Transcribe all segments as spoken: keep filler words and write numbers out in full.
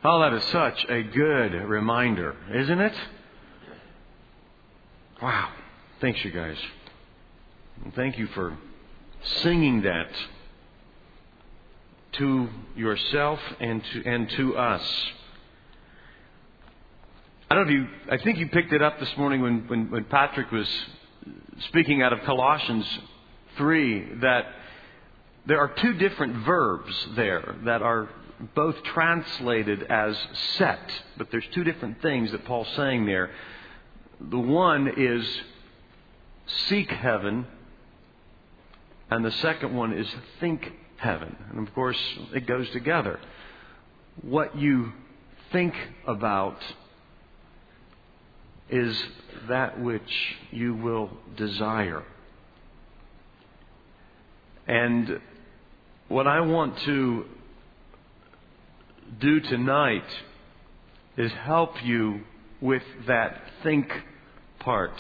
Oh, that is such a good reminder, isn't it? Wow. Thanks, you guys. And thank you for singing that to yourself and to and to us. I don't know if you, I think you picked it up this morning when, when, when Patrick was speaking out of Colossians three, that there are two different verbs there that are both translated as set, but there's two different things that Paul's saying there. The one is seek heaven, and the second one is think heaven. And of course, it goes together. What you think about is that which you will desire. And what I want to do tonight is help you with that think part.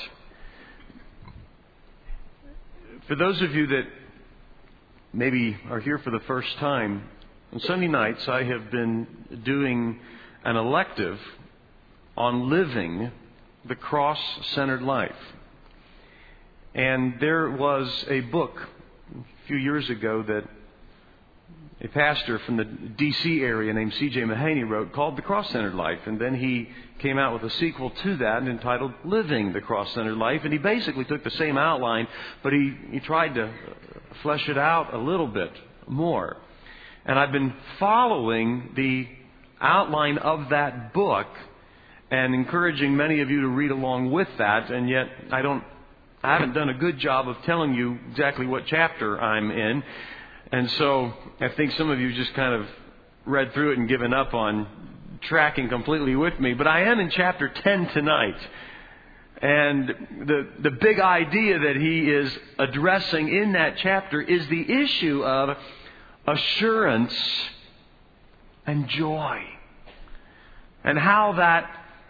For those of you that maybe are here for the first time, on Sunday nights I have been doing an elective on living the cross-centered life. And there was a book a few years ago that a pastor from the D C area named C J Mahaney wrote called The Cross-Centered Life. And then he came out with a sequel to that entitled Living the Cross-Centered Life. And he basically took the same outline, but he, he tried to flesh it out a little bit more. And I've been following the outline of that book and encouraging many of you to read along with that. And yet I don't, I haven't done a good job of telling you exactly what chapter I'm in. And so I think some of you just kind of read through it and given up on tracking completely with me. But I am in chapter ten tonight. And the, the big idea that he is addressing in that chapter is the issue of assurance and joy. And how that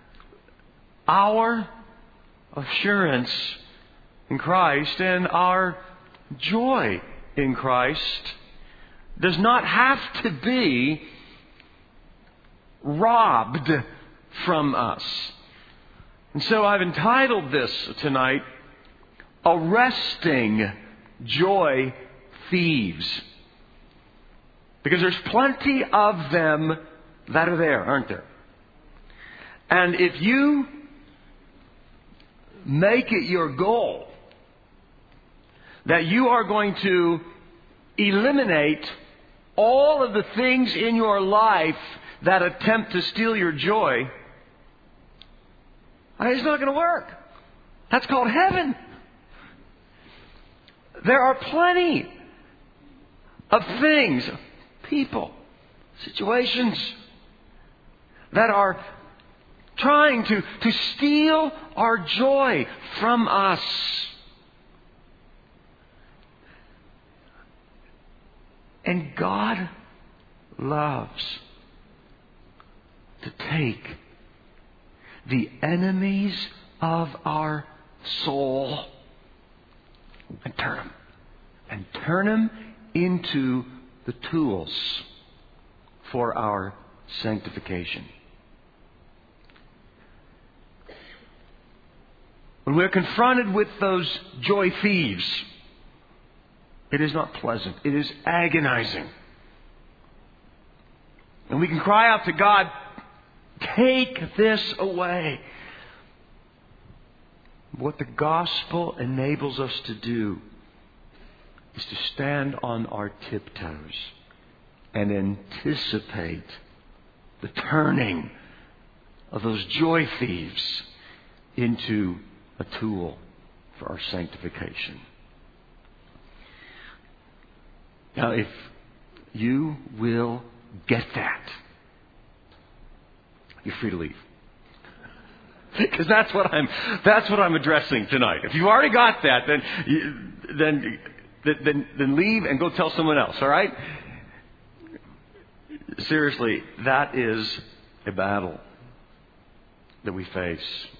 our assurance in Christ and our joy in Christ does not have to be robbed from us. And so I've entitled this tonight, Arresting Joy Thieves. Because there's plenty of them that are there, aren't there? And if you make it your goal that you are going to eliminate all of the things in your life that attempt to steal your joy, it's not going to work. That's called heaven. There are plenty of things, people, situations that are trying to, to steal our joy from us. And God loves to take the enemies of our soul and turn them, and turn them into the tools for our sanctification. When we're confronted with those joy thieves, it is not pleasant. It is agonizing. And we can cry out to God, take this away. What the gospel enables us to do is to stand on our tiptoes and anticipate the turning of those joy thieves into a tool for our sanctification. Now, if you will get that, you're free to leave. Because that's what I'm that's what I'm addressing tonight. If you've already got that, then you, then then then leave and go tell someone else, all right? Seriously, that is a battle that we face.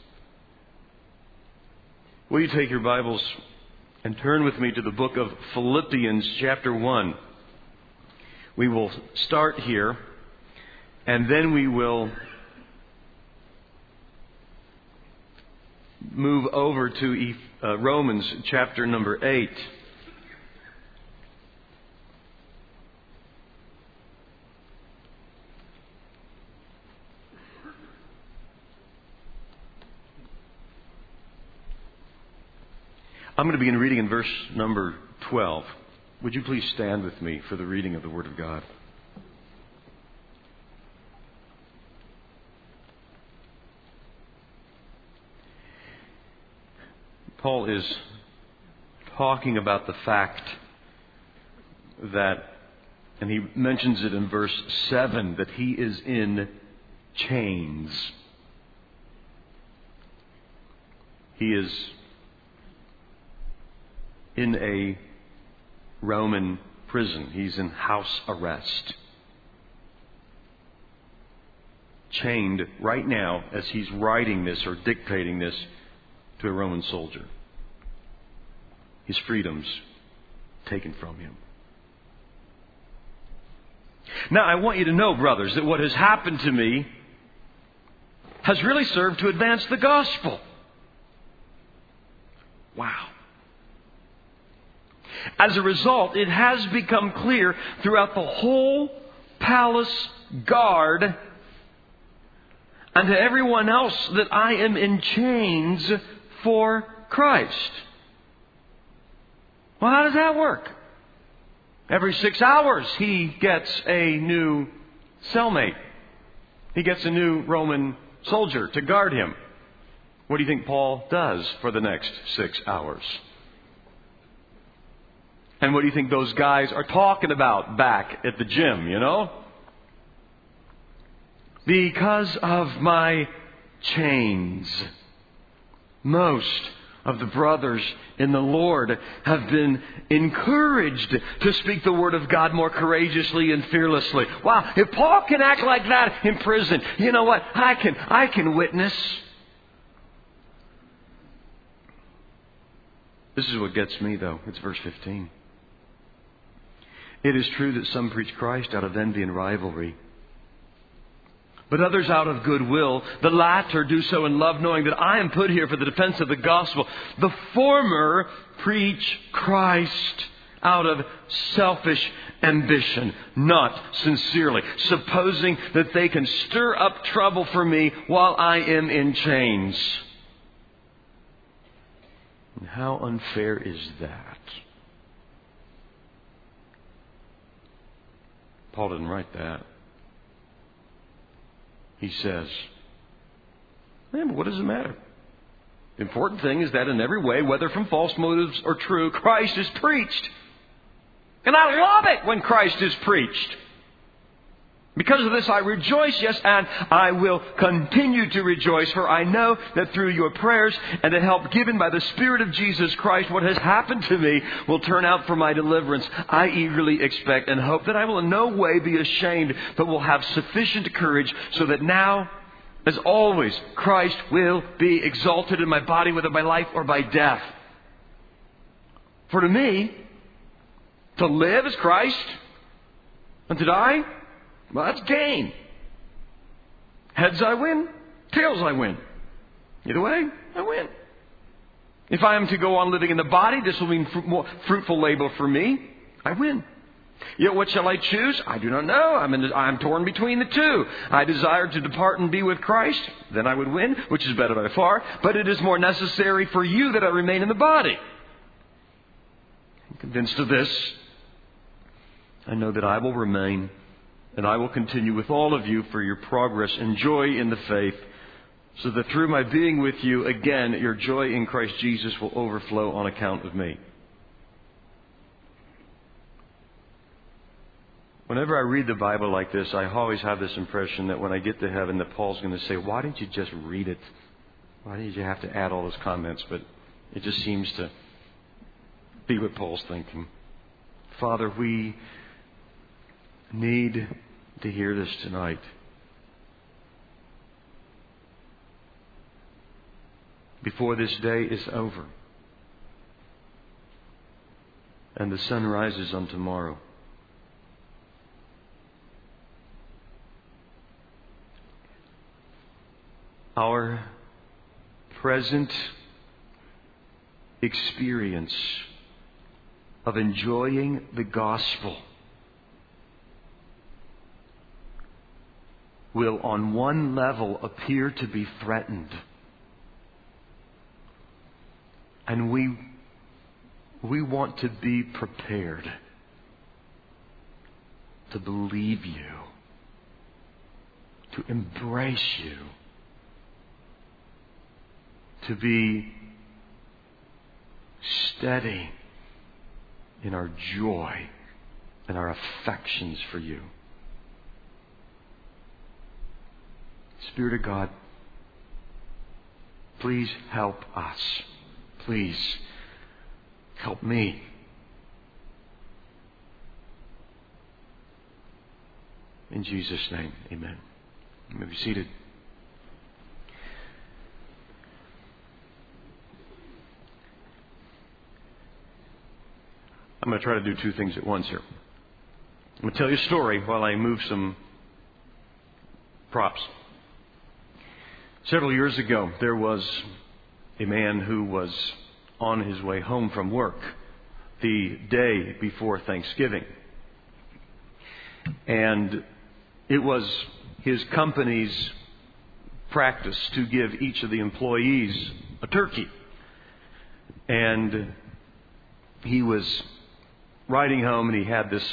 Will you take your Bibles and turn with me to the book of Philippians chapter one. We will start here And then we will move over to uh, Romans chapter number eight. I'm going to begin reading in verse number twelve. Would you please stand with me for the reading of the Word of God? Paul is talking about the fact that, and he mentions it in verse seven, that he is in chains. He is in a Roman prison. He's in house arrest. Chained right now as he's writing this or dictating this to a Roman soldier. His freedom's taken from him. Now, I want you to know, brothers, that what has happened to me has really served to advance the gospel. Wow. As a result, it has become clear throughout the whole palace guard and to everyone else that I am in chains for Christ. Well, how does that work? Every six hours he gets a new cellmate. He gets a new Roman soldier to guard him. What do you think Paul does for the next six hours? And what do you think those guys are talking about back at the gym, you know? Because of my chains, most of the brothers in the Lord have been encouraged to speak the Word of God more courageously and fearlessly. Wow, if Paul can act like that in prison, you know what? I can, I can witness. This is what gets me, though. It's verse fifteen. It is true that some preach Christ out of envy and rivalry, but others out of goodwill. The latter do so in love, knowing that I am put here for the defense of the gospel. The former preach Christ out of selfish ambition, not sincerely, supposing that they can stir up trouble for me while I am in chains. And how unfair is that? Paul didn't write that. He says, man, what does it matter? The important thing is that in every way, whether from false motives or true, Christ is preached. And I love it when Christ is preached. Because of this I rejoice, yes, and I will continue to rejoice, for I know that through your prayers and the help given by the Spirit of Jesus Christ, what has happened to me will turn out for my deliverance. I eagerly expect and hope that I will in no way be ashamed, but will have sufficient courage, so that now, as always, Christ will be exalted in my body, whether by life or by death. For to me, to live is Christ, and to die, well, that's gain. Heads I win, tails I win. Either way, I win. If I am to go on living in the body, this will mean more fruitful labor for me. I win. Yet what shall I choose? I do not know. I'm, in the, I'm torn between the two. I desire to depart and be with Christ. Then I would win, which is better by far. But it is more necessary for you that I remain in the body. I'm convinced of this. I know that I will remain, and I will continue with all of you for your progress and joy in the faith, so that through my being with you, again, your joy in Christ Jesus will overflow on account of me. Whenever I read the Bible like this, I always have this impression that when I get to heaven, that Paul's going to say, why didn't you just read it? Why did you have to add all those comments? But it just seems to be what Paul's thinking. Father, we need to hear this tonight. Before this day is over and the sun rises on tomorrow. our present experience of enjoying the gospel will on one level appear to be threatened. And we, we want to be prepared to believe you, to embrace you, to be steady in our joy and our affections for you. Spirit of God, please help us. Please help me. In Jesus' name, amen. You may be seated. I'm going to try to do two things at once here. I'm going to tell you a story while I move some props. Several years ago, there was a man who was on his way home from work the day before Thanksgiving. And it was his company's practice to give each of the employees a turkey. And he was riding home and he had this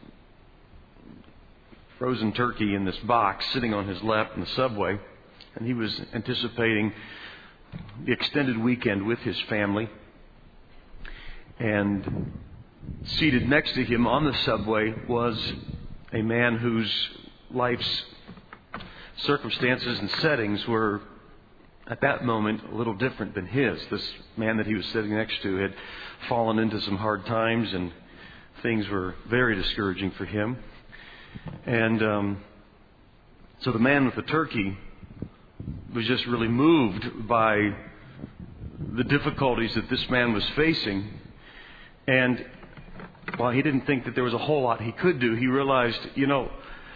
frozen turkey in this box sitting on his lap in the subway. And he was anticipating the extended weekend with his family. And seated next to him on the subway was a man whose life's circumstances and settings were, at that moment, a little different than his. This man that he was sitting next to had fallen into some hard times, and things were very discouraging for him. And um, so the man with the turkey was just really moved by the difficulties that this man was facing. And while he didn't think that there was a whole lot he could do, he realized, you know,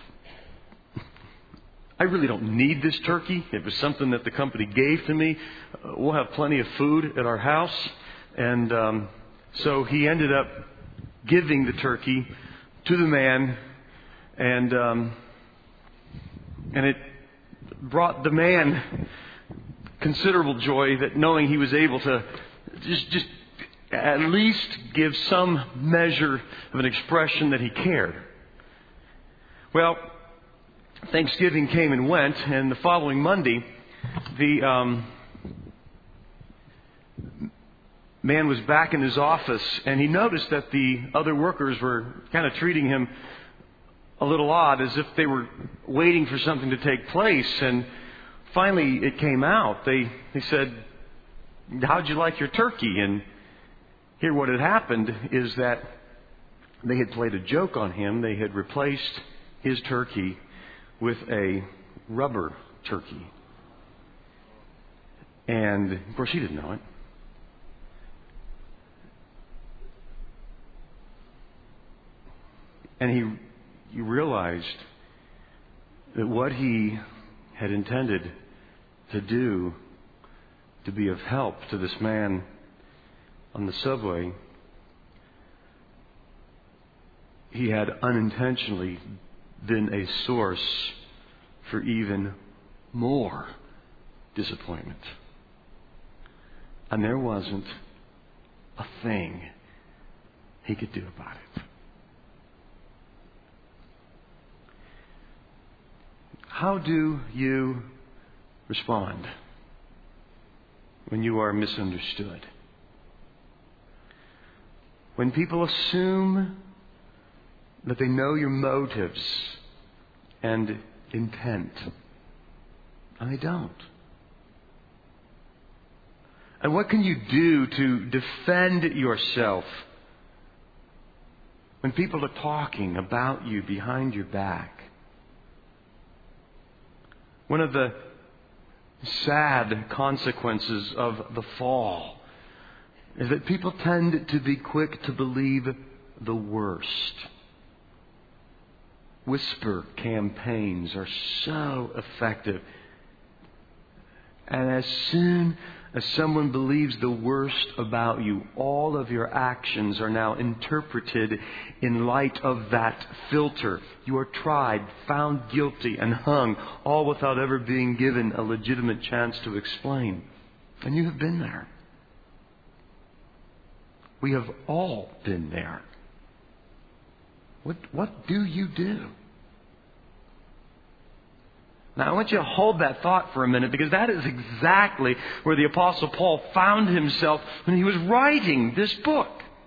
I really don't need this turkey. It was something that the company gave to me. Uh, we'll have plenty of food at our house. And um, so he ended up giving the turkey to the man. And um, and it brought the man considerable joy, that knowing he was able to just just at least give some measure of an expression that he cared. Well, Thanksgiving came and went, and the following Monday, the um, man was back in his office, and he noticed that the other workers were kind of treating him a little odd, as if they were waiting for something to take place. And finally it came out. They they said, "How'd you like your turkey?" And here what had happened is that they had played a joke on him. They had replaced his turkey with a rubber turkey. And of course he didn't know it. And he He realized that what he had intended to do to be of help to this man on the subway, he had unintentionally been a source for even more disappointment. And there wasn't a thing he could do about it. How do you respond when you are misunderstood? When people assume that they know your motives and intent, and they don't. And what can you do to defend yourself when people are talking about you behind your back? One of the sad consequences of the fall is that people tend to be quick to believe the worst. Whisper campaigns are so effective. And as soon as someone believes the worst about you, all of your actions are now interpreted in light of that filter. You are tried, found guilty, and hung, all without ever being given a legitimate chance to explain. And you have been there. We have all been there. What, what do you do? Now, I want you to hold that thought for a minute, because that is exactly where the Apostle Paul found himself when he was writing this book.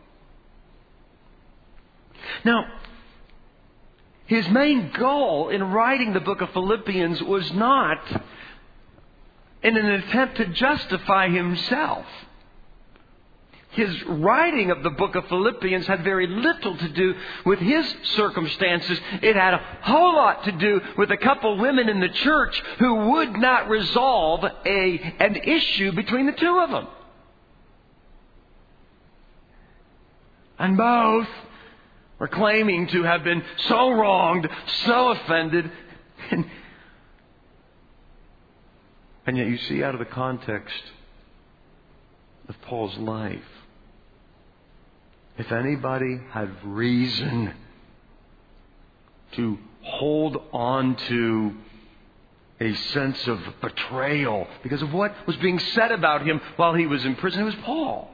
Now, his main goal in writing the book of Philippians was not in an attempt to justify himself. His writing of the book of Philippians had very little to do with his circumstances. It had a whole lot to do with a couple women in the church who would not resolve a, an issue between the two of them. And both were claiming to have been so wronged, so offended. And, and yet you see, out of the context of Paul's life, if anybody had reason to hold on to a sense of betrayal because of what was being said about him while he was in prison, it was Paul.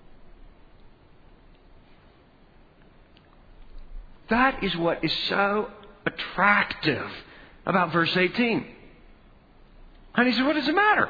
That is what is so attractive about verse eighteen. And he said, what does it matter?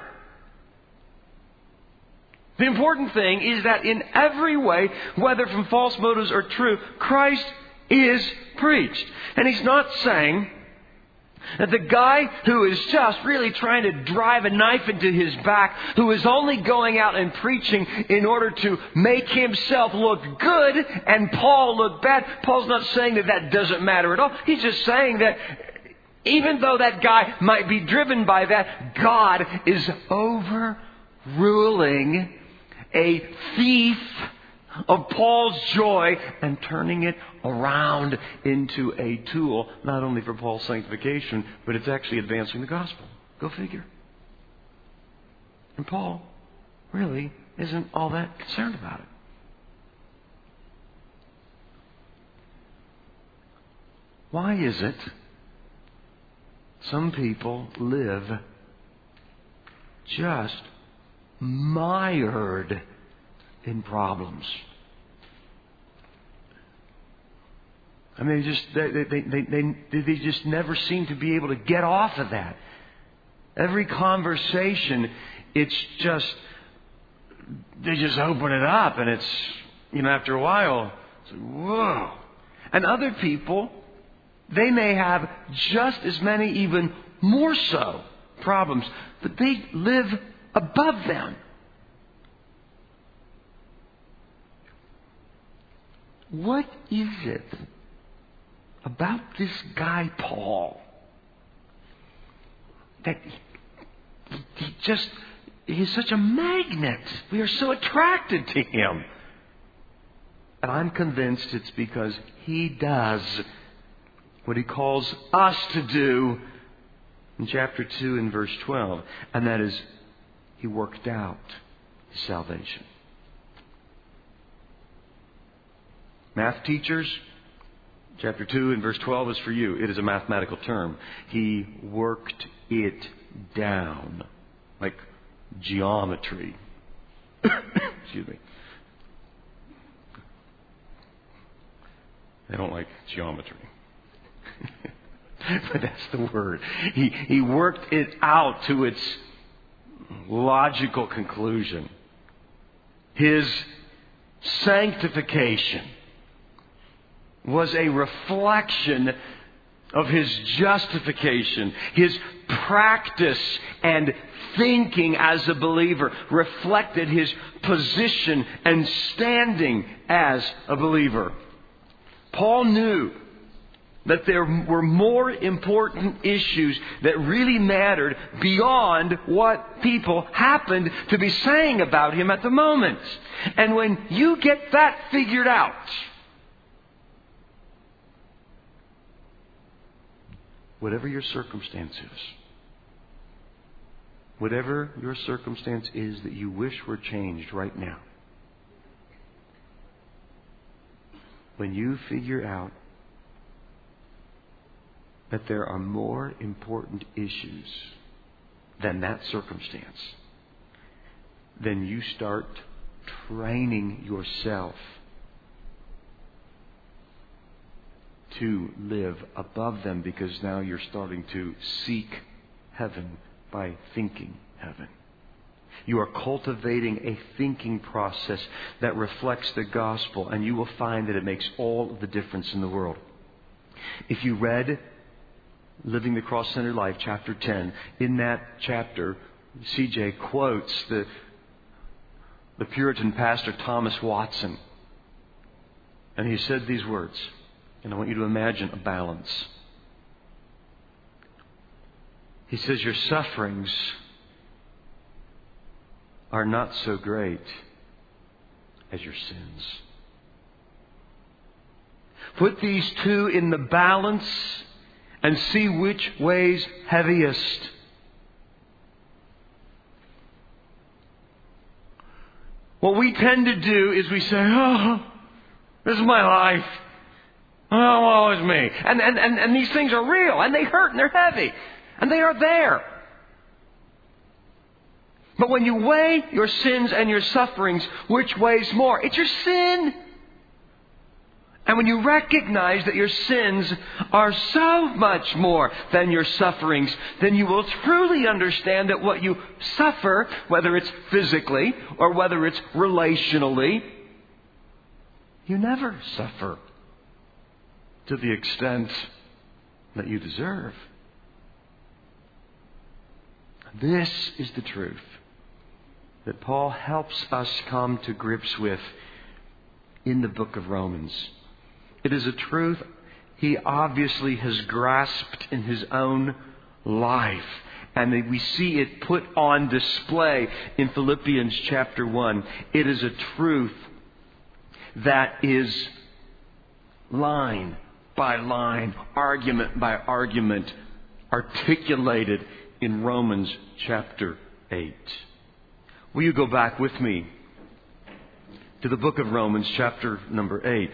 The important thing is that in every way, whether from false motives or true, Christ is preached. And he's not saying that the guy who is just really trying to drive a knife into his back, who is only going out and preaching in order to make himself look good and Paul look bad, Paul's not saying that that doesn't matter at all. He's just saying that even though that guy might be driven by that, God is overruling a thief of Paul's joy and turning it around into a tool, not only for Paul's sanctification, but it's actually advancing the gospel. Go figure. And Paul really isn't all that concerned about it. Why is it some people live just mired in problems? I mean, they just they, they, they, they, they just never seem to be able to get off of that. Every conversation, it's just, they just open it up, and it's, you know, after a while, it's like, whoa. And other people, they may have just as many, even more so, problems, but they live above them. What is it about this guy Paul that he, he just, he's such a magnet? We are so attracted to him. And I'm convinced it's because he does what he calls us to do in chapter two and verse twelve. And that is, he worked out his salvation. Math teachers, chapter two and verse twelve is for you. It is a mathematical term. He worked it down. Like geometry. Excuse me. I don't like geometry. But that's the word. He, he worked it out to its logical conclusion. His sanctification was a reflection of his justification. His practice and thinking as a believer reflected his position and standing as a believer. Paul knew that there were more important issues that really mattered beyond what people happened to be saying about him at the moment. And when you get that figured out, whatever your circumstances, whatever your circumstance is that you wish were changed right now, when you figure out that there are more important issues than that circumstance, then you start training yourself to live above them, because now you're starting to seek heaven by thinking heaven. You are cultivating a thinking process that reflects the gospel, and you will find that it makes all of the difference in the world. If you read Living the Cross-Centered Life, chapter ten, in that chapter, C J quotes the, the Puritan pastor Thomas Watson. And he said these words, and I want you to imagine a balance. He says, your sufferings are not so great as your sins. Put these two in the balance and see which weighs heaviest. What we tend to do is we say, oh, this is my life. Oh, woe is me. And, and, and, and these things are real, and they hurt, and they're heavy, and they are there. But when you weigh your sins and your sufferings, which weighs more? It's your sin. And when you recognize that your sins are so much more than your sufferings, then you will truly understand that what you suffer, whether it's physically or whether it's relationally, you never suffer to the extent that you deserve. This is the truth that Paul helps us come to grips with in the book of Romans. It is a truth he obviously has grasped in his own life. And that we see it put on display in Philippians chapter one. It is a truth that is line by line, argument by argument, articulated in Romans chapter eight. Will you go back with me to the book of Romans chapter number eight?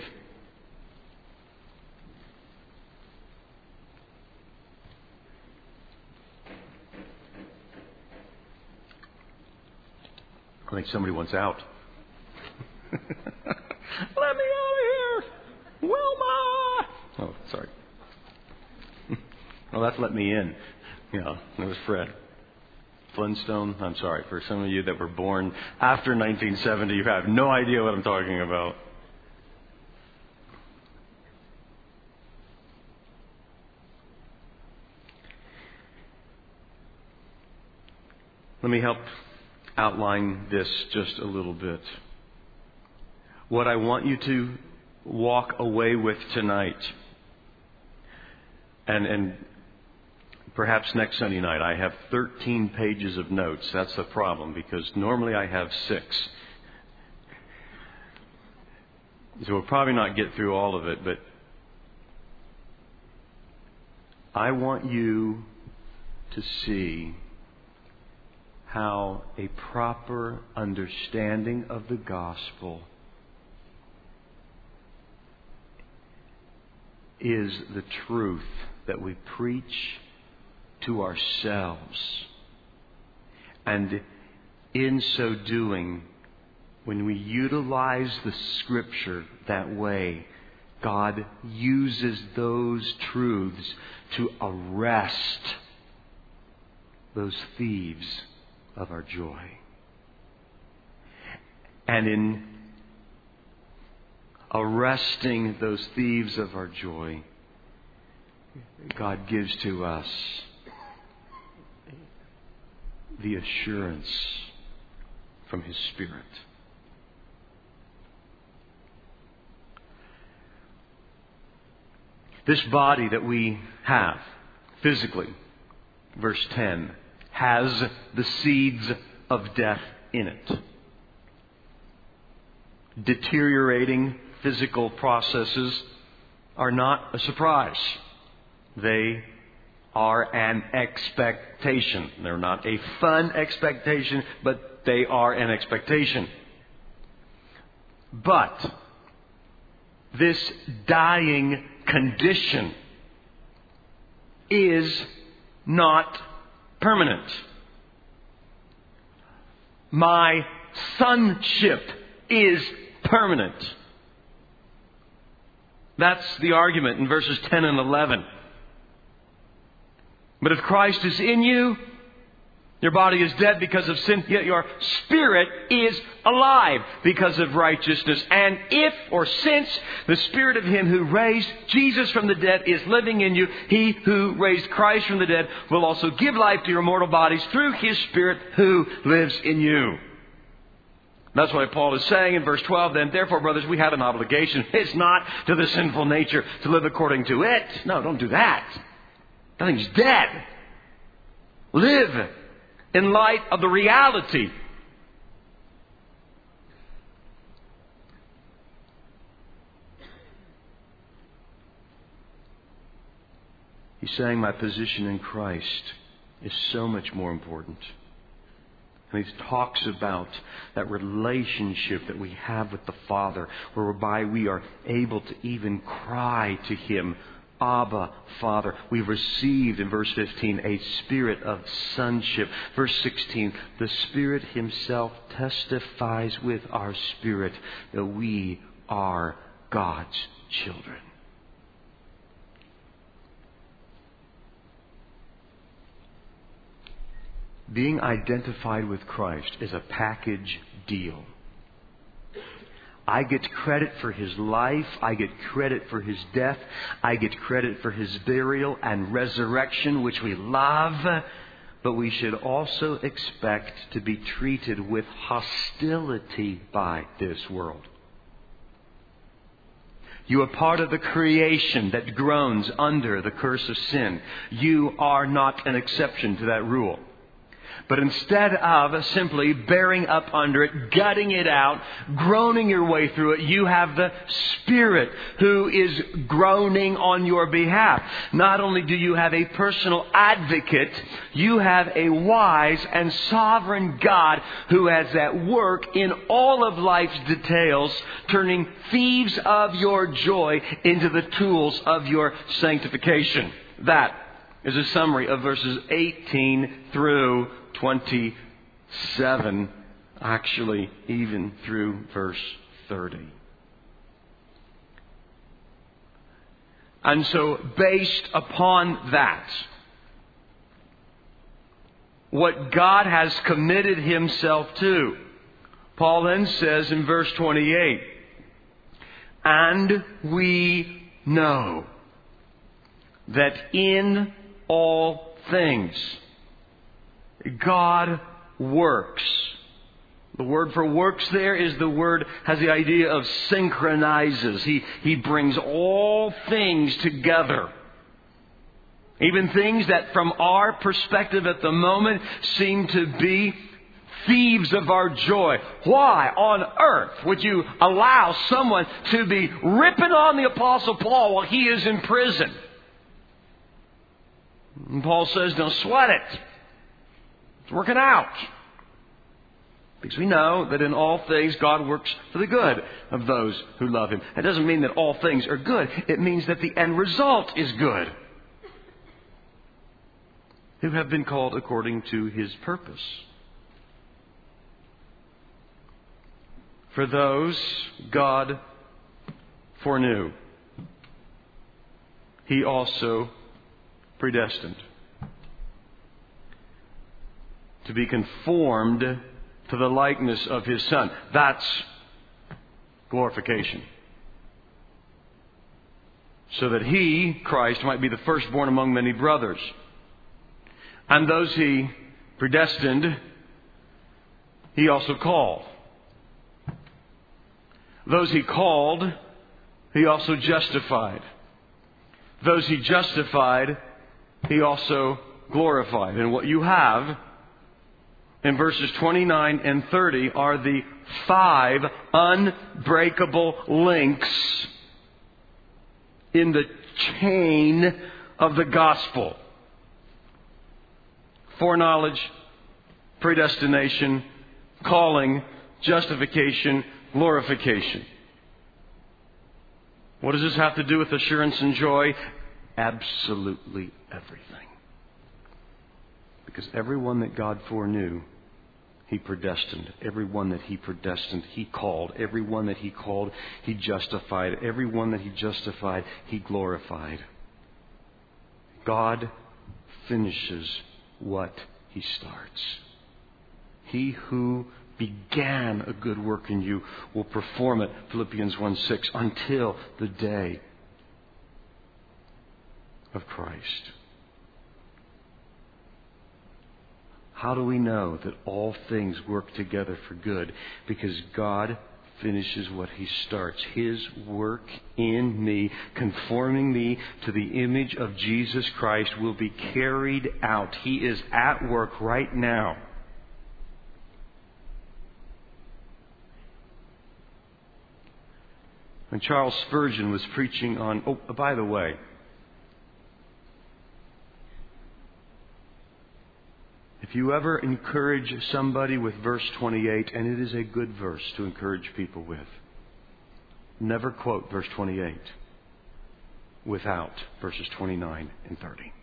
I think somebody wants out. Let me out of here! Wilma! Oh, sorry. Well, that's let me in. Yeah, it was Fred Flintstone. I'm sorry. For some of you that were born after nineteen seventy, you have no idea what I'm talking about. Let me help outline this just a little bit. What I want you to walk away with tonight, and and perhaps next Sunday night, I have thirteen pages of notes. That's the problem, because normally I have six. So we'll probably not get through all of it, but I want you to see how a proper understanding of the gospel is the truth that we preach to ourselves. And in so doing, when we utilize the Scripture that way, God uses those truths to arrest those thieves of our joy. And in arresting those thieves of our joy, God gives to us the assurance from His Spirit. This body that we have physically, verse ten, has the seeds of death in it. Deteriorating physical processes are not a surprise. They are an expectation. They're not a fun expectation, but they are an expectation. But this dying condition is not permanent. My sonship is permanent. That's the argument in verses ten and eleven. But if Christ is in you, your body is dead because of sin, yet your spirit is alive because of righteousness. And if, or since, the Spirit of Him who raised Jesus from the dead is living in you, He who raised Christ from the dead will also give life to your mortal bodies through His Spirit who lives in you. That's why Paul is saying in verse twelve, then, therefore, brothers, we have an obligation. It's not to the sinful nature to live according to it. No, don't do that. That thing's dead. Live in light of the reality. He's saying my position in Christ is so much more important. And he talks about that relationship that we have with the Father, whereby we are able to even cry to Him, Abba, Father. We've received, in verse fifteen, a spirit of sonship. Verse sixteen, the Spirit Himself testifies with our spirit that we are God's children. Being identified with Christ is a package deal. I get credit for His life. I get credit for His death. I get credit for His burial and resurrection, which we love. But we should also expect to be treated with hostility by this world. You are part of the creation that groans under the curse of sin. You are not an exception to that rule. But instead of simply bearing up under it, gutting it out, groaning your way through it, you have the Spirit who is groaning on your behalf. Not only do you have a personal advocate, you have a wise and sovereign God who has at work in all of life's details, turning thieves of your joy into the tools of your sanctification. That is a summary of verses eighteen through twenty-seven, actually even through verse thirty. And so based upon that, what God has committed Himself to, Paul then says in verse twenty-eight, and we know that in all things God works. The word for works there is the word, has the idea of synchronizes. He, he brings all things together. Even things that from our perspective at the moment seem to be thieves of our joy. Why on earth would you allow someone to be ripping on the Apostle Paul while he is in prison? And Paul says, don't sweat it. It's working out. Because we know that in all things God works for the good of those who love Him. It doesn't mean that all things are good. It means that the end result is good. Who have been called according to His purpose. For those God foreknew, He also predestined to be conformed to the likeness of His Son. That's glorification. So that He, Christ, might be the firstborn among many brothers. And those He predestined, He also called. Those He called, He also justified. Those He justified, He also glorified. And what you have in verses twenty-nine and thirty are the five unbreakable links in the chain of the gospel. foreknowledge, predestination, calling, justification, glorification. What does this have to do with assurance and joy? Absolutely everything. Because everyone that God foreknew, He predestined. Everyone that He predestined, He called. Everyone that He called, He justified. Everyone that He justified, He glorified. God finishes what He starts. He who began a good work in you will perform it, Philippians one six, until the day of Christ. How do we know that all things work together for good? Because God finishes what He starts. His work in me, conforming me to the image of Jesus Christ, will be carried out. He is at work right now. When Charles Spurgeon was preaching on... Oh, by the way, if you ever encourage somebody with verse twenty-eight, and it is a good verse to encourage people with, never quote verse twenty-eight without verses twenty-nine and thirty.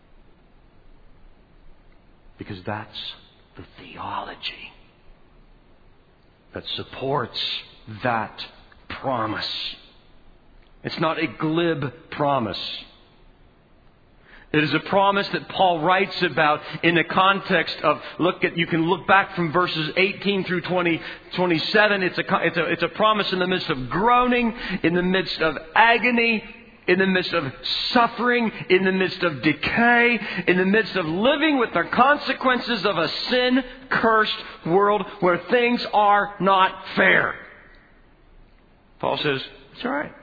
Because that's the theology that supports that promise. It's not a glib promise. It is a promise that Paul writes about in the context of, look at, you can look back from verses eighteen through twenty, twenty-seven. It's a, it's a, it's a promise in the midst of groaning, in the midst of agony, in the midst of suffering, in the midst of decay, in the midst of living with the consequences of a sin-cursed world where things are not fair. Paul says, it's all right.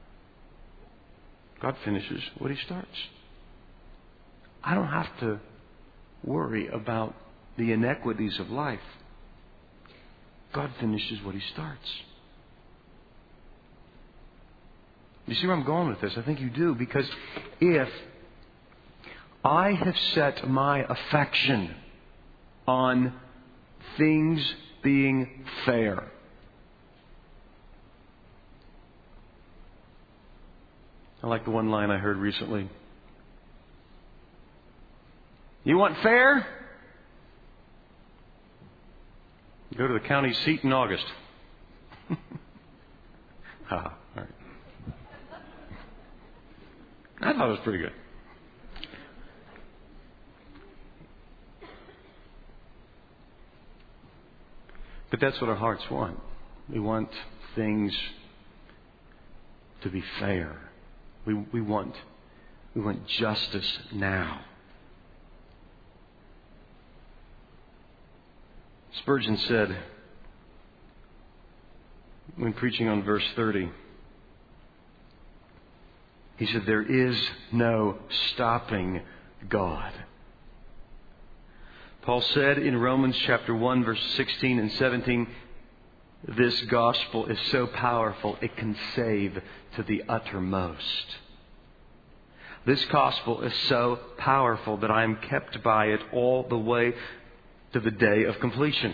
God finishes what He starts. I don't have to worry about the inequities of life. God finishes what He starts. You see where I'm going with this? I think you do. Because if I have set my affection on things being fair, I like the one line I heard recently. You want fair? Go to the county seat in August. ah, all right. I thought it was pretty good. But that's what our hearts want. We want things to be fair. We we want we want justice now. Spurgeon said, when preaching on verse thirty, he said, there is no stopping God. Paul said in Romans chapter one, verse sixteen and seventeen, this gospel is so powerful it can save to the uttermost. This gospel is so powerful that I am kept by it all the way to the day of completion.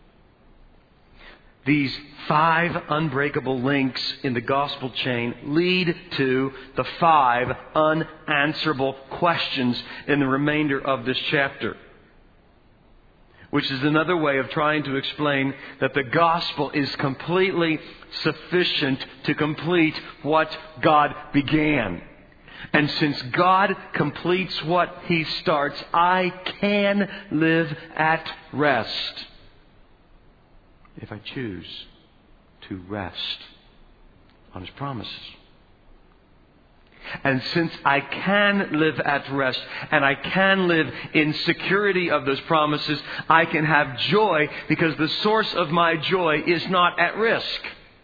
These five unbreakable links in the gospel chain lead to the five unanswerable questions in the remainder of this chapter. Which is another way of trying to explain that the gospel is completely sufficient to complete what God began. And since God completes what He starts, I can live at rest if I choose to rest on His promises. And since I can live at rest and I can live in security of those promises, I can have joy because the source of my joy is not at risk.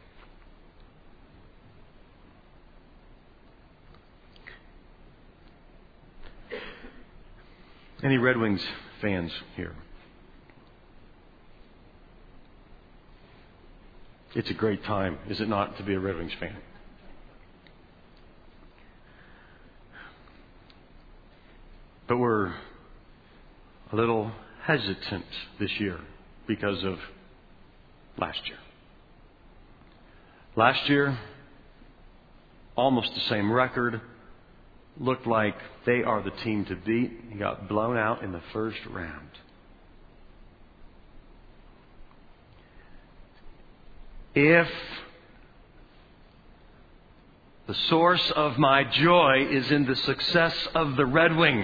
Any Red Wings fans here? It's a great time, is it not, to be a Red Wings fan? But we're a little hesitant this year because of last year. Last year, almost the same record. Looked like they are the team to beat. He got blown out in the first round. If the source of my joy is in the success of the Red Wings,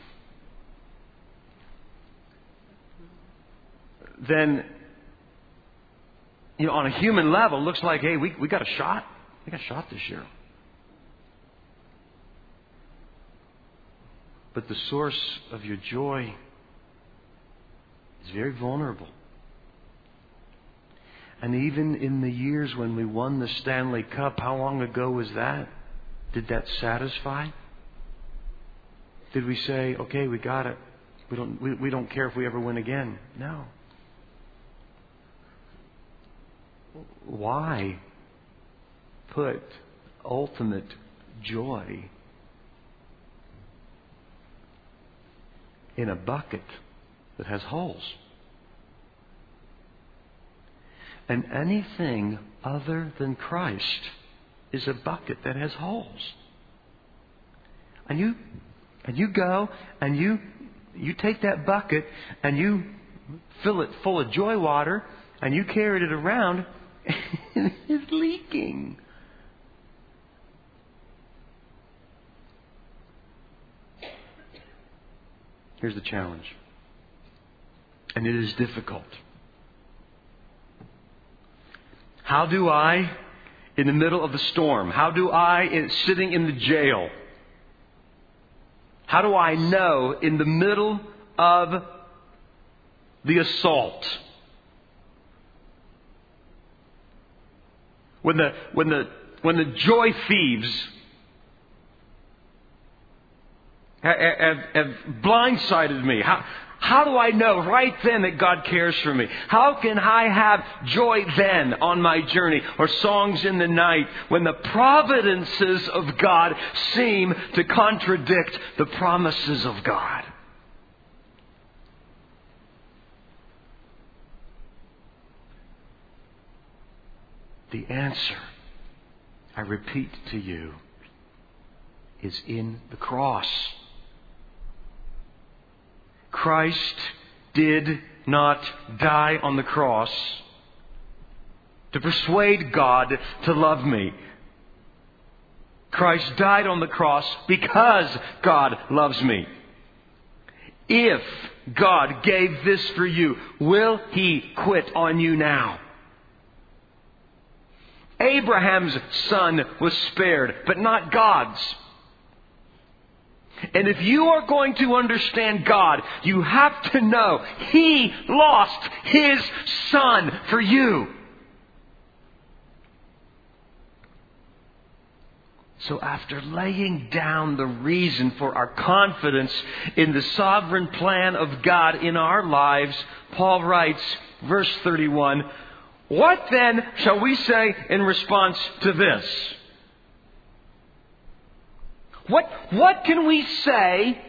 then, you know, on a human level, it looks like, hey, we, we got a shot. We got a shot this year. But the source of your joy is very vulnerable. And even in the years when we won the Stanley Cup, how long ago was that? Did that satisfy? Did we say, okay, we got it. We don't, we, we don't care if we ever win again? No. Why put ultimate joy in a bucket that has holes? And anything other than Christ is a bucket that has holes. And you and you go and you you take that bucket and you fill it full of joy water and you carry it around and it's leaking. Here's the challenge. And it is difficult. How do I, in the middle of the storm, how do I, in, sitting in the jail, how do I know in the middle of the assault, when the, when the, when the joy thieves have, have blindsided me. How, how do I know right then that God cares for me? How can I have joy then on my journey? Or songs in the night when the providences of God seem to contradict the promises of God? The answer, I repeat to you, is in the cross. Christ did not die on the cross to persuade God to love me. Christ died on the cross because God loves me. If God gave this for you, will He quit on you now? Abraham's son was spared, but not God's. And if you are going to understand God, you have to know He lost His Son for you. So after laying down the reason for our confidence in the sovereign plan of God in our lives, Paul writes, verse thirty-one, "What then shall we say in response to this?" What, what can we say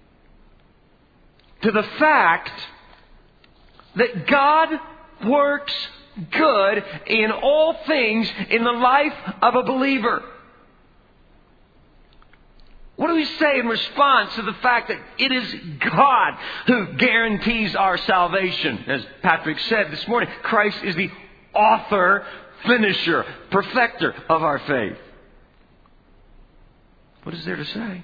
to the fact that God works good in all things in the life of a believer? What do we say in response to the fact that it is God who guarantees our salvation? As Patrick said this morning, Christ is the author, finisher, perfecter of our faith. What is there to say?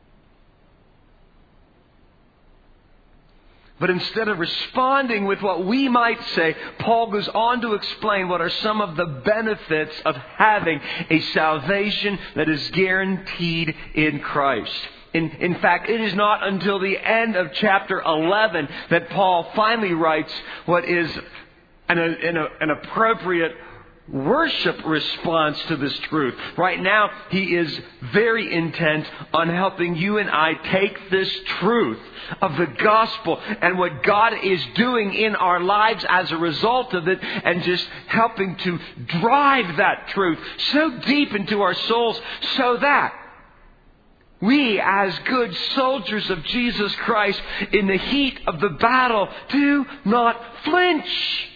But instead of responding with what we might say, Paul goes on to explain what are some of the benefits of having a salvation that is guaranteed in Christ. In, in fact, it is not until the end of chapter eleven that Paul finally writes what is an, an, an appropriate worship response to this truth. Right now, he is very intent on helping you and I take this truth of the gospel and what God is doing in our lives as a result of it, and just helping to drive that truth so deep into our souls so that We, as good soldiers of Jesus Christ, in the heat of the battle, do not flinch.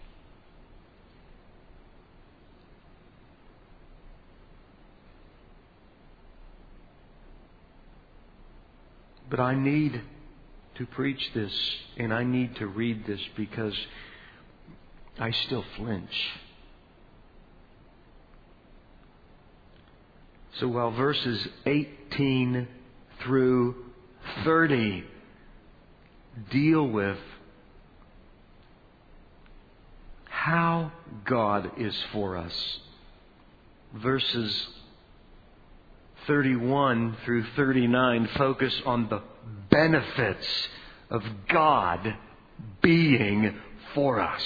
But I need to preach this, and I need to read this because I still flinch. So while verses eighteen through thirty deal with how God is for us, verses thirty-one through thirty-nine focus on the benefits of God being for us.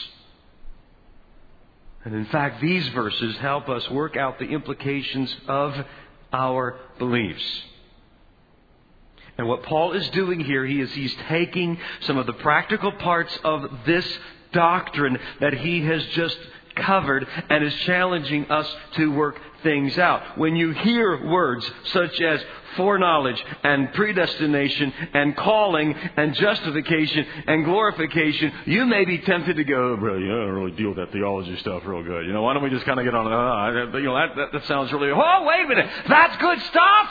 And in fact, these verses help us work out the implications of our beliefs. And what Paul is doing here, he is he's taking some of the practical parts of this doctrine that he has just covered and is challenging us to work things out. When you hear words such as foreknowledge and predestination and calling and justification and glorification, you may be tempted to go, oh, bro, you don't really deal with that theology stuff real good. You know, why don't we just kind of get on, uh, you know, that, that, that sounds really, oh, wait a minute, that's good stuff.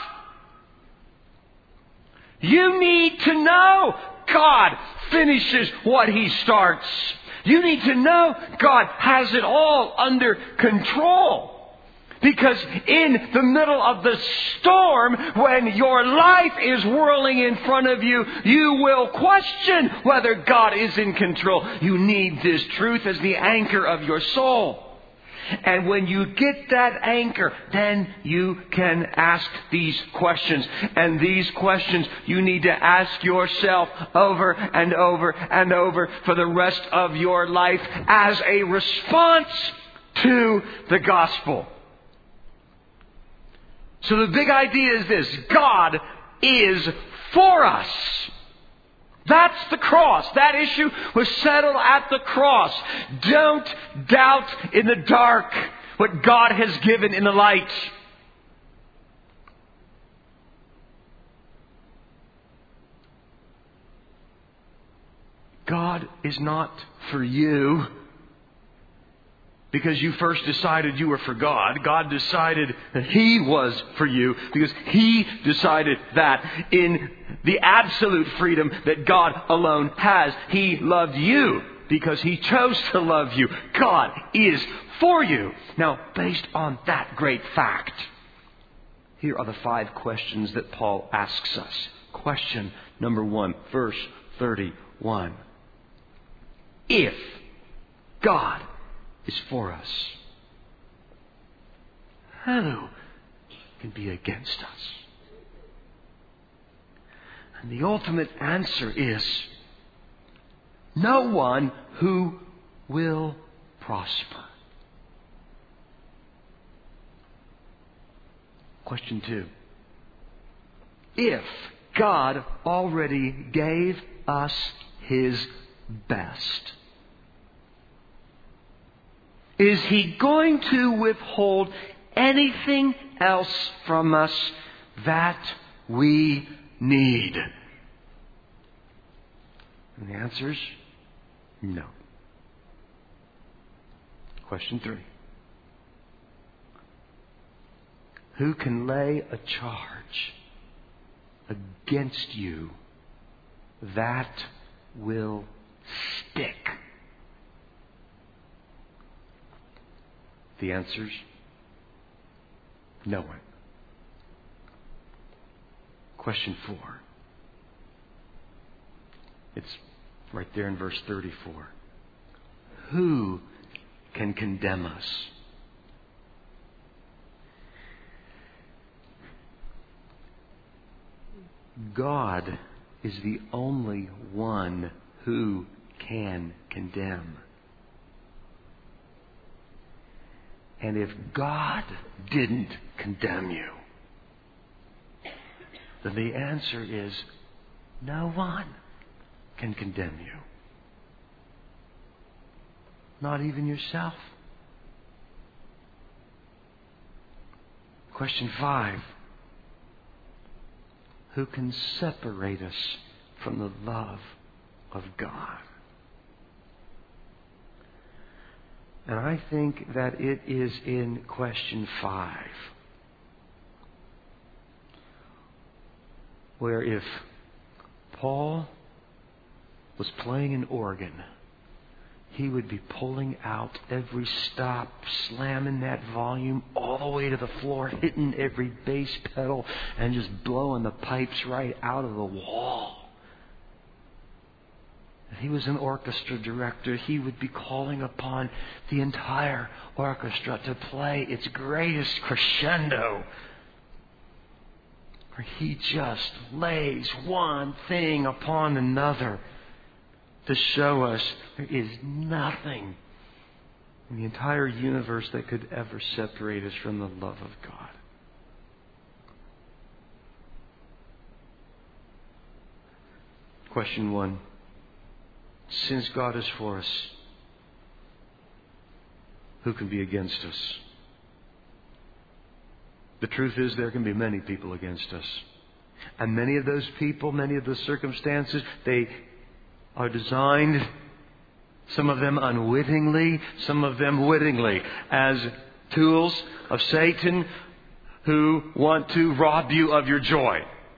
You need to know God finishes what He starts. You need to know God has it all under control. Because in the middle of the storm, when your life is whirling in front of you, you will question whether God is in control. You need this truth as the anchor of your soul. And when you get that anchor, then you can ask these questions. And these questions you need to ask yourself over and over and over for the rest of your life as a response to the gospel. So the big idea is this: God is for us. That's the cross. That issue was settled at the cross. Don't doubt in the dark what God has given in the light. God is not for you because you first decided you were for God. God decided that He was for you because He decided that in the absolute freedom that God alone has. He loved you because He chose to love you. God is for you. Now, based on that great fact, here are the five questions that Paul asks us. Question number one, verse thirty-one. If God is for us, who can be against us? And the ultimate answer is no one who will prosper. Question two. If God already gave us His best, is He going to withhold anything else from us that we need? And the answer is no. Question three. Who can lay a charge against you that will stick? The answer's no one. Question four. It's right there in verse thirty-four. Who can condemn us? God is the only one who can condemn. And if God didn't condemn you, then the answer is no one can condemn you. Not even yourself. Question five. who can separate us from the love of God? And I think that it is in question five, where if Paul was playing an organ, he would be pulling out every stop, slamming that volume all the way to the floor, hitting every bass pedal, and just blowing the pipes right out of the wall. If he was an orchestra director, he would be calling upon the entire orchestra to play its greatest crescendo, where he just lays one thing upon another to show us there is nothing in the entire universe that could ever separate us from the love of God. Question one. Since God is for us, who can be against us? The truth is, there can be many people against us. And many of those people, many of the circumstances, they are designed, some of them unwittingly, some of them wittingly, as tools of Satan who want to rob you of your joy.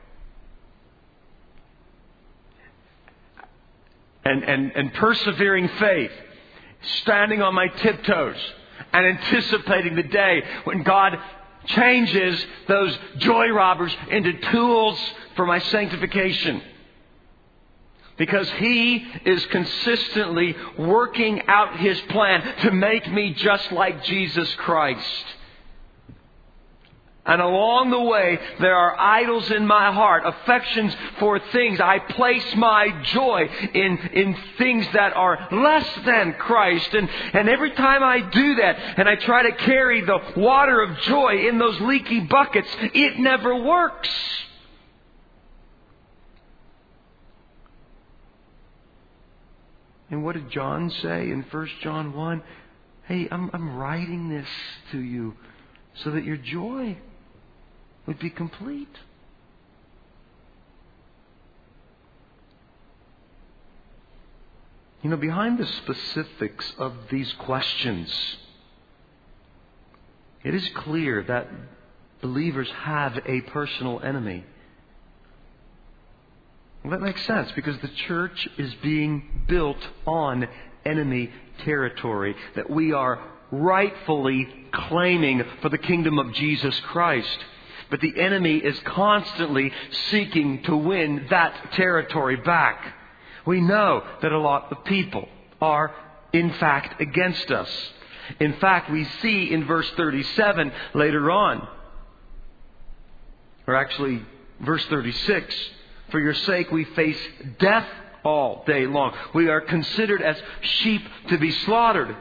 And, and, and persevering faith, standing on my tiptoes and anticipating the day when God changes those joy robbers into tools for my sanctification. Because He is consistently working out His plan to make me just like Jesus Christ. And along the way, there are idols in my heart, affections for things. I place my joy in, in things that are less than Christ. And, and every time I do that, and I try to carry the water of joy in those leaky buckets, it never works. And what did John say in First John one? Hey, I'm, I'm writing this to you so that your joy would be complete. You know, behind the specifics of these questions, it is clear that believers have a personal enemy. Well, that makes sense because the church is being built on enemy territory that we are rightfully claiming for the kingdom of Jesus Christ. But the enemy is constantly seeking to win that territory back. We know that a lot of people are, in fact, against us. In fact, we see in verse thirty-seven later on, or actually verse thirty-six, for your sake we face death all day long. We are considered as sheep to be slaughtered.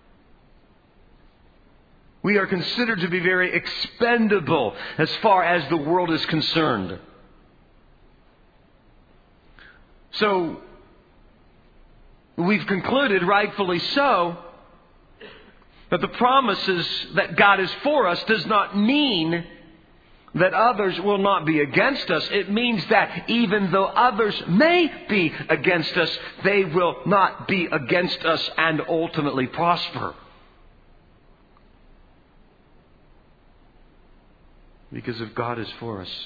We are considered to be very expendable as far as the world is concerned. So, we've concluded, rightfully so, that the promises that God is for us does not mean that others will not be against us. It means that even though others may be against us, they will not be against us and ultimately prosper. Because if God is for us,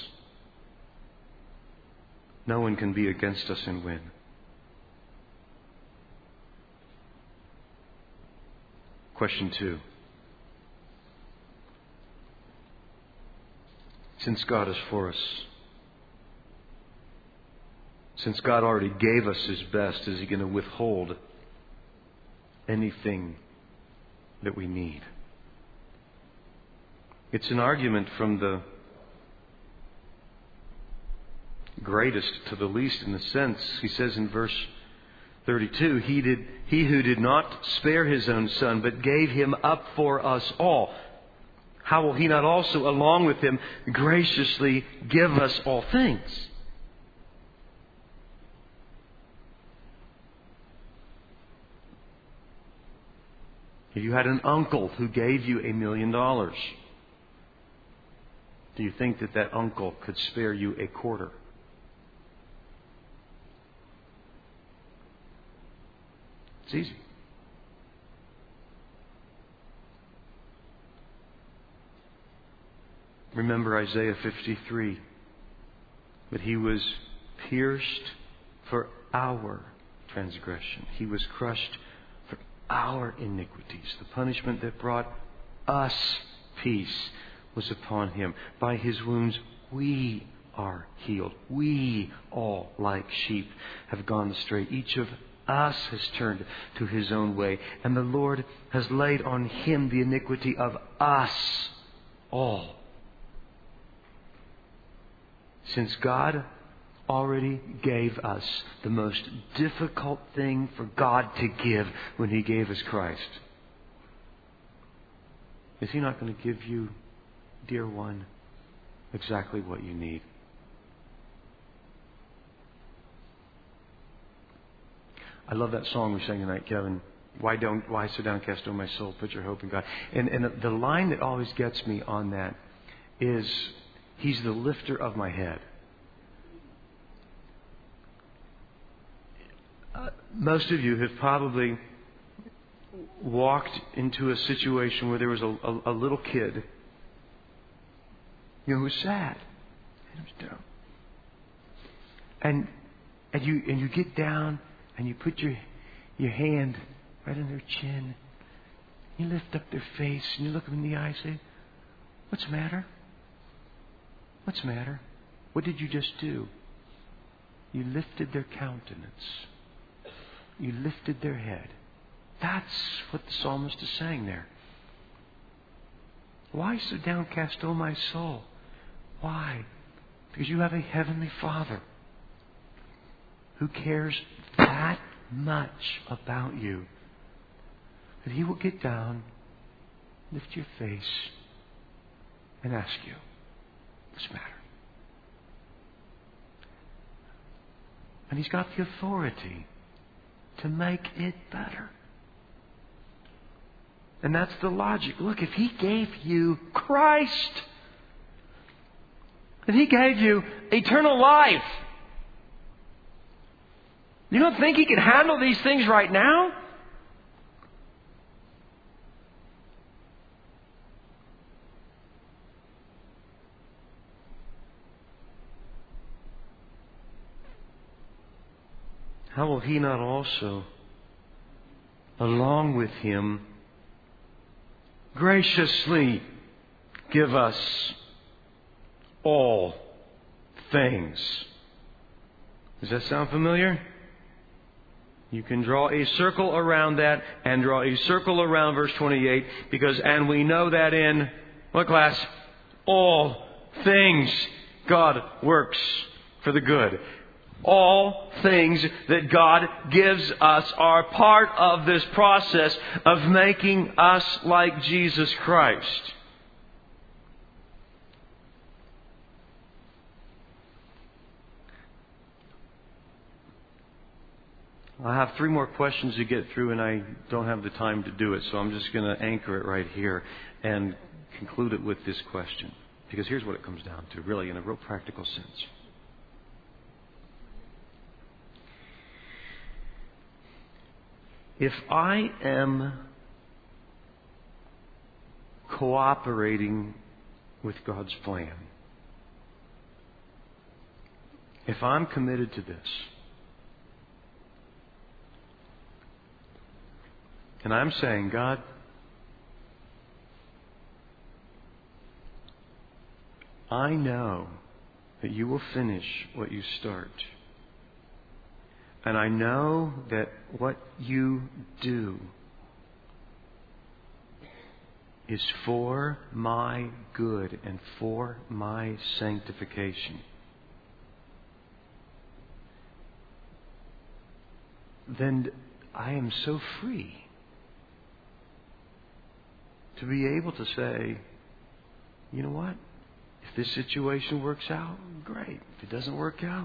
no one can be against us and win. Question two. Since God is for us, since God already gave us His best, is He going to withhold anything that we need? It's an argument from the greatest to the least in the sense. He says in verse thirty-two, He did, he who did not spare His own Son, but gave Him up for us all, how will He not also, along with Him, graciously give us all things? If you had an uncle who gave you a million dollars, Do you think that that uncle could spare you a quarter? It's easy. Remember Isaiah fifty-three. But He was pierced for our transgression. He was crushed for our iniquities. The punishment that brought us peace was upon Him. By His wounds we are healed. We all, like sheep, have gone astray. Each of us has turned to his own way. And the Lord has laid on Him the iniquity of us all. Since God already gave us the most difficult thing for God to give when He gave us Christ, is He not going to give you, dear one, exactly what you need? I love that song we sang tonight, Kevin. Why don't, why so downcast, O my soul, put your hope in God. And, and the line that always gets me on that is, He's the lifter of my head. Uh, most of you have probably walked into a situation where there was a, a, a little kid, you know, who was sad. And was down. And and you and you get down and you put your your hand right on their chin. You lift up their face and you look them in the eye and say, "What's the matter? What's the matter? What did you just do?" You lifted their countenance. You lifted their head. That's what the psalmist is saying there. Why so downcast, O my soul? Why? Because you have a heavenly Father who cares that much about you that He will get down, lift your face, and ask you, "What's the matter?" And He's got the authority to make it better. And that's the logic. Look, if He gave you Christ, if He gave you eternal life, you don't think He can handle these things right now? How will He not also, along with Him, graciously give us all things? Does that sound familiar? You can draw a circle around that and draw a circle around verse twenty-eight, because, and we know that in what class? All things God works for the good. All things that God gives us are part of this process of making us like Jesus Christ. I have three more questions to get through, and I don't have the time to do it, so I'm just going to anchor it right here and conclude it with this question. Because here's what it comes down to, really, in a real practical sense. If I am cooperating with God's plan, if I'm committed to this, and I'm saying, "God, I know that you will finish what you start. And I know that what you do is for my good and for my sanctification." Then I am so free to be able to say, "You know what? If this situation works out, great. If it doesn't work out,"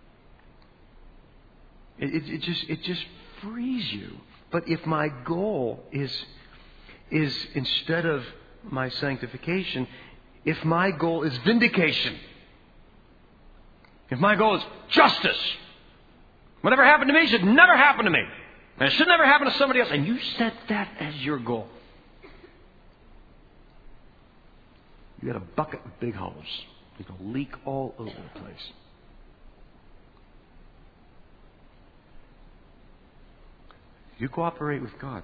It, it, it just it just frees you. But if my goal is is instead of my sanctification, if my goal is vindication, if my goal is justice, whatever happened to me should never happen to me, and it should never happen to somebody else, and you set that as your goal, you got a bucket with big holes. It's going to leak all over the place. You cooperate with God.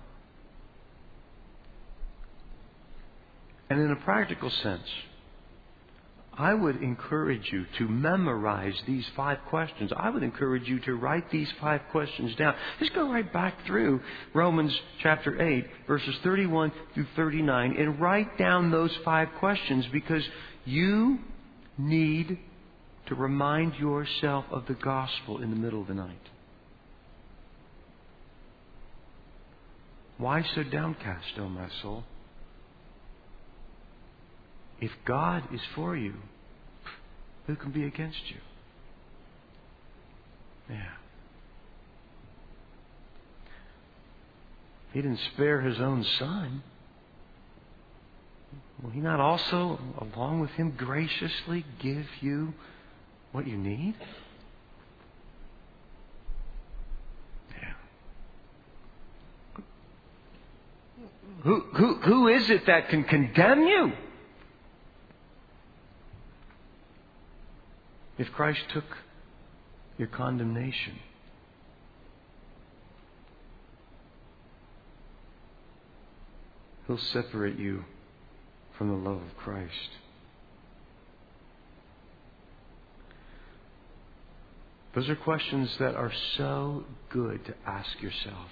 And in a practical sense, I would encourage you to memorize these five questions. I would encourage you to write these five questions down. Just go right back through Romans chapter eight, verses thirty-one through thirty-nine, and write down those five questions, because you need to remind yourself of the gospel in the middle of the night. Why so downcast, O my soul? If God is for you, who can be against you? Yeah. He didn't spare His own Son. Will He not also, along with Him, graciously give you what you need? Yeah. Who, who, who is it that can condemn you? If Christ took your condemnation, He'll separate you from the love of Christ. Those are questions that are so good to ask yourself.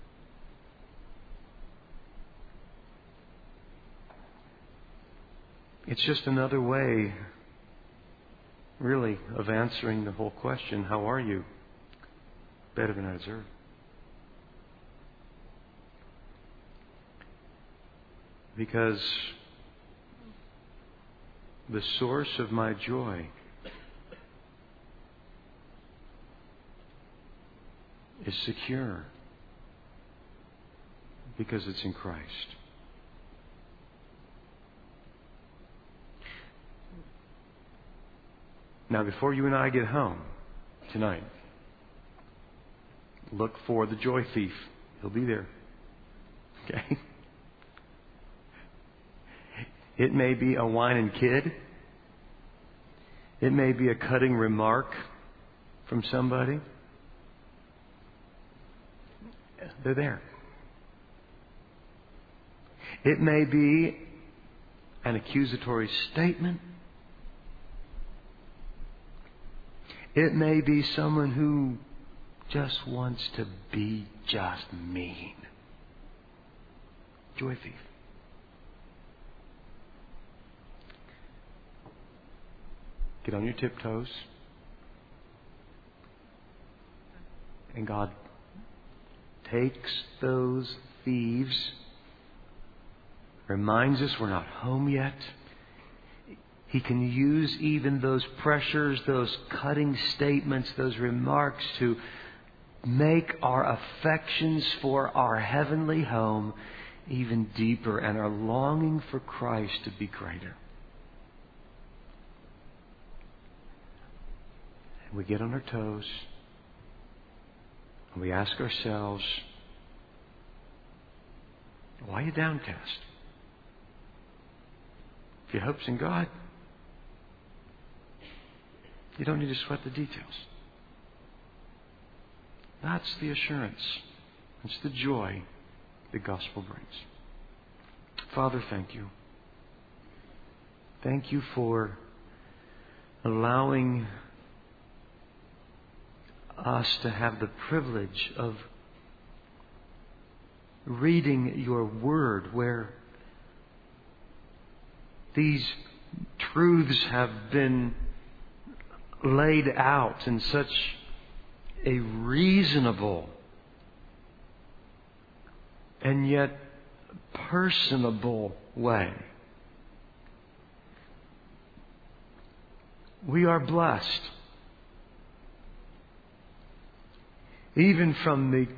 It's just another way, really, of answering the whole question, how are you? Better than I deserve. Because the source of my joy is secure, because it's in Christ. Now, before you and I get home tonight, look for the joy thief. He'll be there. Okay? It may be a whining kid. It may be a cutting remark from somebody. They're there. It may be an accusatory statement. It may be someone who just wants to be just mean. Joy thief. Get on your tiptoes. And God takes those thieves, reminds us we're not home yet. He can use even those pressures, those cutting statements, those remarks to make our affections for our heavenly home even deeper, and our longing for Christ to be greater. And we get on our toes and we ask ourselves, why are you downcast? If your hope's in God, you don't need to sweat the details. That's the assurance. That's the joy the gospel brings. Father, thank you. Thank you for allowing us to have the privilege of reading your word, where these truths have been laid out in such a reasonable and yet personable way. We are blessed. Even from the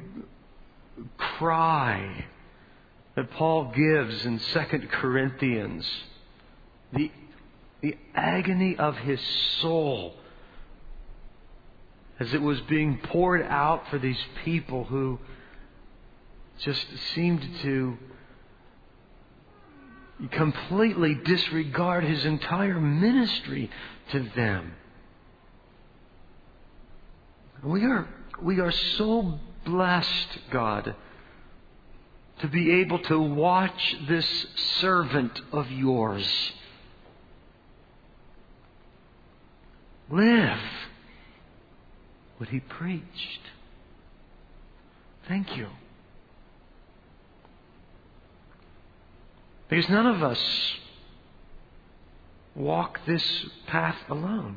cry that Paul gives in Second Corinthians, the the agony of His soul as it was being poured out for these people who just seemed to completely disregard His entire ministry to them. We are, we are so blessed, God, to be able to watch this servant of Yours live what He preached. Thank You. Because none of us walk this path alone.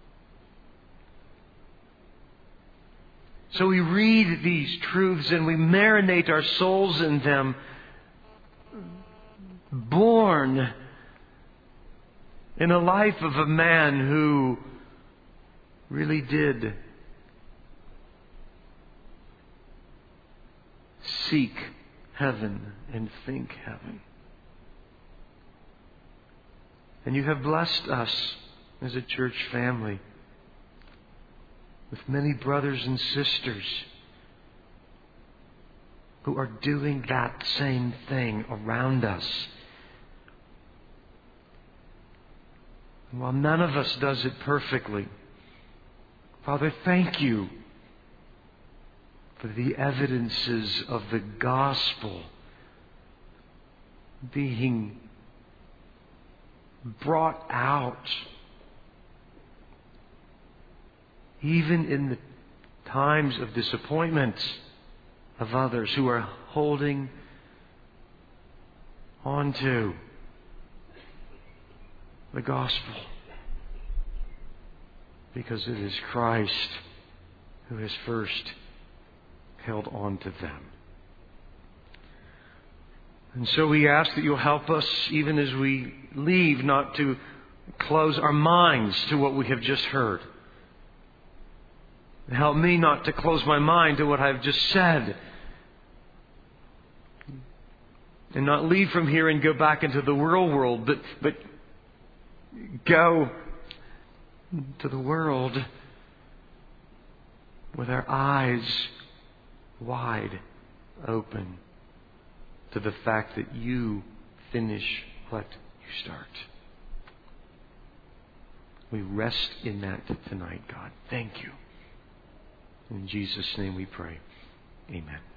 So we read these truths and we marinate our souls in them, born in a life of a man who really did seek heaven and think heaven. And You have blessed us as a church family with many brothers and sisters who are doing that same thing around us. And while none of us does it perfectly, Father, thank You for the evidences of the gospel being brought out even in the times of disappointment of others who are holding on to the gospel because it is Christ who has first held on to them. And so we ask that You'll help us, even as we leave, not to close our minds to what we have just heard. Help me not to close my mind to what I've just said. And not leave from here and go back into the real world, but, but go to the world with our eyes wide open to the fact that You finish what You start. We rest in that tonight, God. Thank You. In Jesus' name we pray. Amen.